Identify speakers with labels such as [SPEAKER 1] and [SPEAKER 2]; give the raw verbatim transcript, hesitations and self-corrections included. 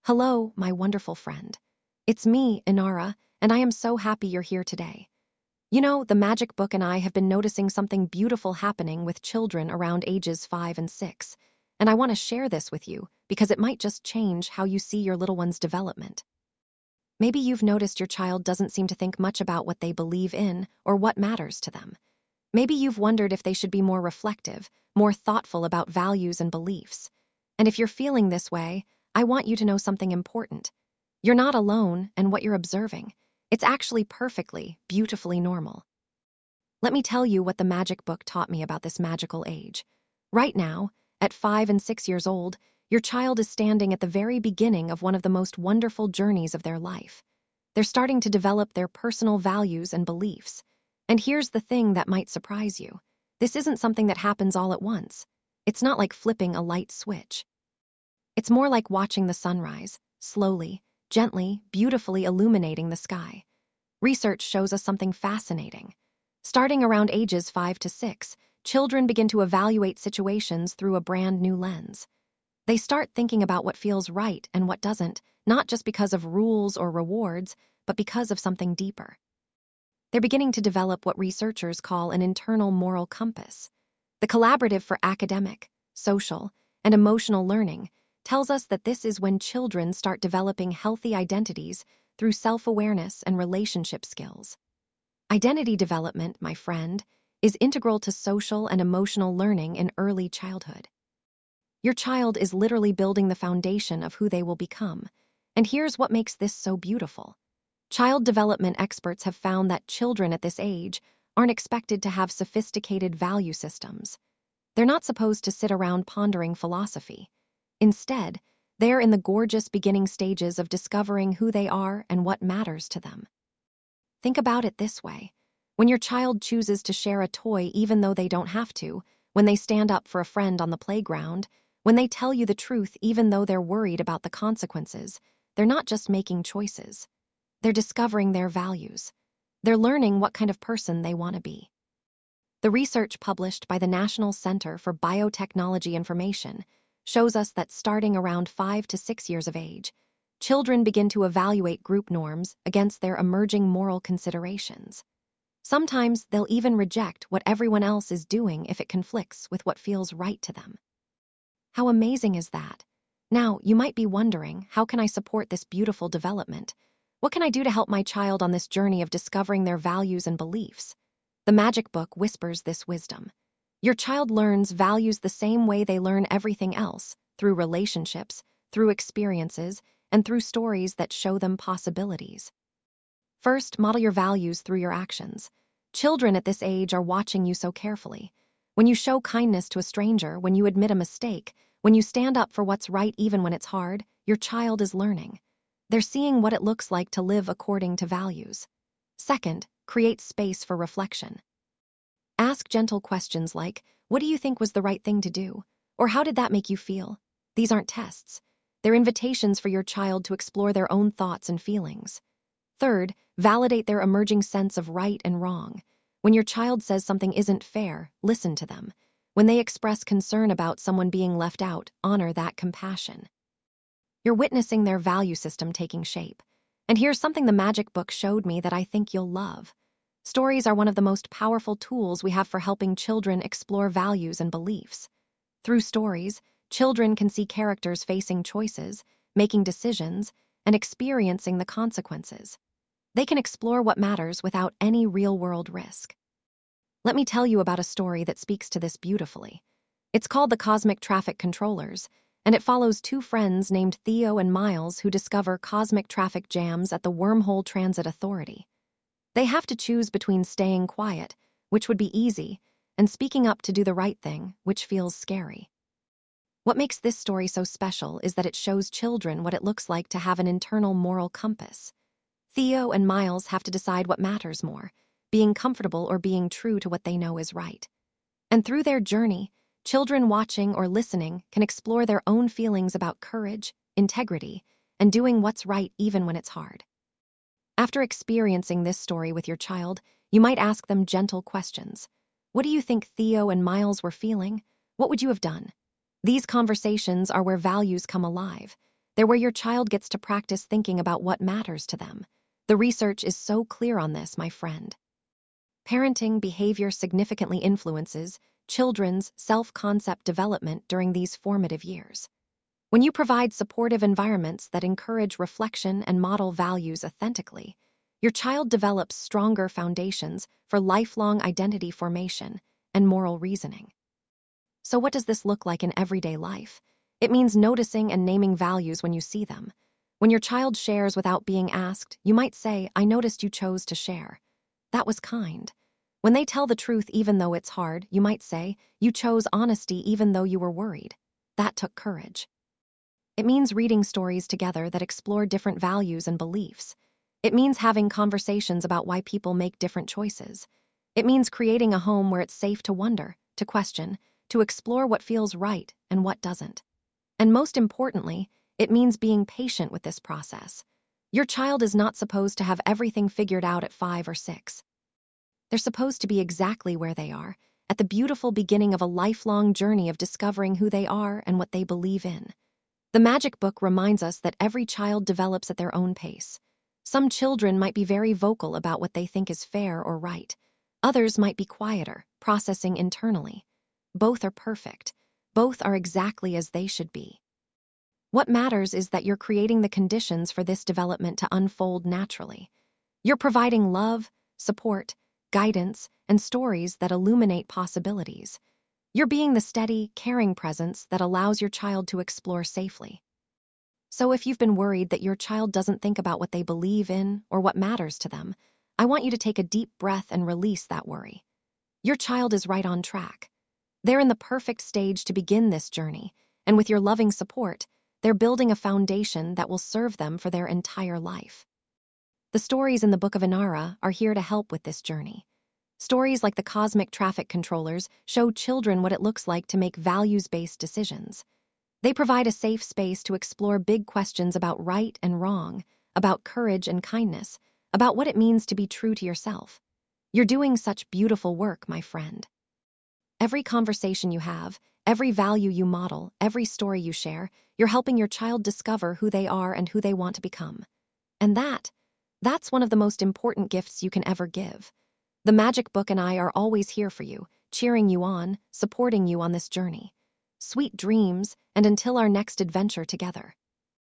[SPEAKER 1] Hello, my wonderful friend. It's me, Inara, and I am so happy you're here today. You know, the Magic Book and I have been noticing something beautiful happening with children around ages five and six, and I want to share this with you because it might just change how you see your little one's development. Maybe you've noticed your child doesn't seem to think much about what they believe in or what matters to them. Maybe you've wondered if they should be more reflective, more thoughtful about values and beliefs. And if you're feeling this way, I want you to know something important. You're not alone, and what you're observing, it's actually perfectly, beautifully normal. Let me tell you what the Magic Book taught me about this magical age. Right now, at five and six years old, your child is standing at the very beginning of one of the most wonderful journeys of their life. They're starting to develop their personal values and beliefs. And here's the thing that might surprise you. This isn't something that happens all at once. It's not like flipping a light switch. It's more like watching the sunrise, slowly, gently, beautifully illuminating the sky. Research shows us something fascinating. Starting around ages five to six, children begin to evaluate situations through a brand new lens. They start thinking about what feels right and what doesn't, not just because of rules or rewards, but because of something deeper. They're beginning to develop what researchers call an internal moral compass. The Collaborative for Academic, Social, and Emotional Learning tells us that this is when children start developing healthy identities through self-awareness and relationship skills. Identity development, my friend, is integral to social and emotional learning in early childhood. Your child is literally building the foundation of who they will become, and here's what makes this so beautiful. Child development experts have found that children at this age aren't expected to have sophisticated value systems. They're not supposed to sit around pondering philosophy. Instead, they're in the gorgeous beginning stages of discovering who they are and what matters to them. Think about it this way. When your child chooses to share a toy even though they don't have to, when they stand up for a friend on the playground, when they tell you the truth even though they're worried about the consequences, they're not just making choices. They're discovering their values. They're learning what kind of person they want to be. The research published by the National Center for Biotechnology Information shows us that starting around five to six years of age, children begin to evaluate group norms against their emerging moral considerations. Sometimes they'll even reject what everyone else is doing if it conflicts with what feels right to them. How amazing is that? Now, you might be wondering, how can I support this beautiful development? What can I do to help my child on this journey of discovering their values and beliefs? The Magic Book whispers this wisdom. Your child learns values the same way they learn everything else, through relationships, through experiences, and through stories that show them possibilities. First, model your values through your actions. Children at this age are watching you so carefully. When you show kindness to a stranger, when you admit a mistake, when you stand up for what's right even when it's hard, your child is learning. They're seeing what it looks like to live according to values. Second, create space for reflection. Ask gentle questions like, what do you think was the right thing to do? Or how did that make you feel? These aren't tests. They're invitations for your child to explore their own thoughts and feelings. Third, validate their emerging sense of right and wrong. When your child says something isn't fair, listen to them. When they express concern about someone being left out, honor that compassion. You're witnessing their value system taking shape. And here's something the Magic Book showed me that I think you'll love. Stories are one of the most powerful tools we have for helping children explore values and beliefs. Through stories, children can see characters facing choices, making decisions, and experiencing the consequences. They can explore what matters without any real-world risk. Let me tell you about a story that speaks to this beautifully. It's called The Cosmic Traffic Controllers, and it follows two friends named Theo and Miles who discover cosmic traffic jams at the Wormhole Transit Authority. They have to choose between staying quiet, which would be easy, and speaking up to do the right thing, which feels scary. What makes this story so special is that it shows children what it looks like to have an internal moral compass. Theo and Miles have to decide what matters more, being comfortable or being true to what they know is right. And through their journey, children watching or listening can explore their own feelings about courage, integrity, and doing what's right even when it's hard. After experiencing this story with your child, you might ask them gentle questions. What do you think Theo and Miles were feeling? What would you have done? These conversations are where values come alive. They're where your child gets to practice thinking about what matters to them. The research is so clear on this, my friend. Parenting behavior significantly influences children's self-concept development during these formative years. When you provide supportive environments that encourage reflection and model values authentically, your child develops stronger foundations for lifelong identity formation and moral reasoning. So what does this look like in everyday life? It means noticing and naming values when you see them. When your child shares without being asked, you might say, "I noticed you chose to share. That was kind." When they tell the truth even though it's hard, you might say, "You chose honesty even though you were worried. That took courage." It means reading stories together that explore different values and beliefs. It means having conversations about why people make different choices. It means creating a home where it's safe to wonder, to question, to explore what feels right and what doesn't. And most importantly, it means being patient with this process. Your child is not supposed to have everything figured out at five or six. They're supposed to be exactly where they are, at the beautiful beginning of a lifelong journey of discovering who they are and what they believe in. The Magic Book reminds us that every child develops at their own pace. Some children might be very vocal about what they think is fair or right. Others might be quieter, processing internally. Both are perfect. Both are exactly as they should be. What matters is that you're creating the conditions for this development to unfold naturally. You're providing love, support, guidance, and stories that illuminate possibilities. You're being the steady, caring presence that allows your child to explore safely. So if you've been worried that your child doesn't think about what they believe in or what matters to them, I want you to take a deep breath and release that worry. Your child is right on track. They're in the perfect stage to begin this journey, and with your loving support, they're building a foundation that will serve them for their entire life. The stories in the Book of Inara are here to help with this journey. Stories like the Cosmic Traffic Controllers show children what it looks like to make values-based decisions. They provide a safe space to explore big questions about right and wrong, about courage and kindness, about what it means to be true to yourself. You're doing such beautiful work, my friend. Every conversation you have, every value you model, every story you share, you're helping your child discover who they are and who they want to become. And that, that's one of the most important gifts you can ever give. The Magic Book and I are always here for you, cheering you on, supporting you on this journey. Sweet dreams, and until our next adventure together.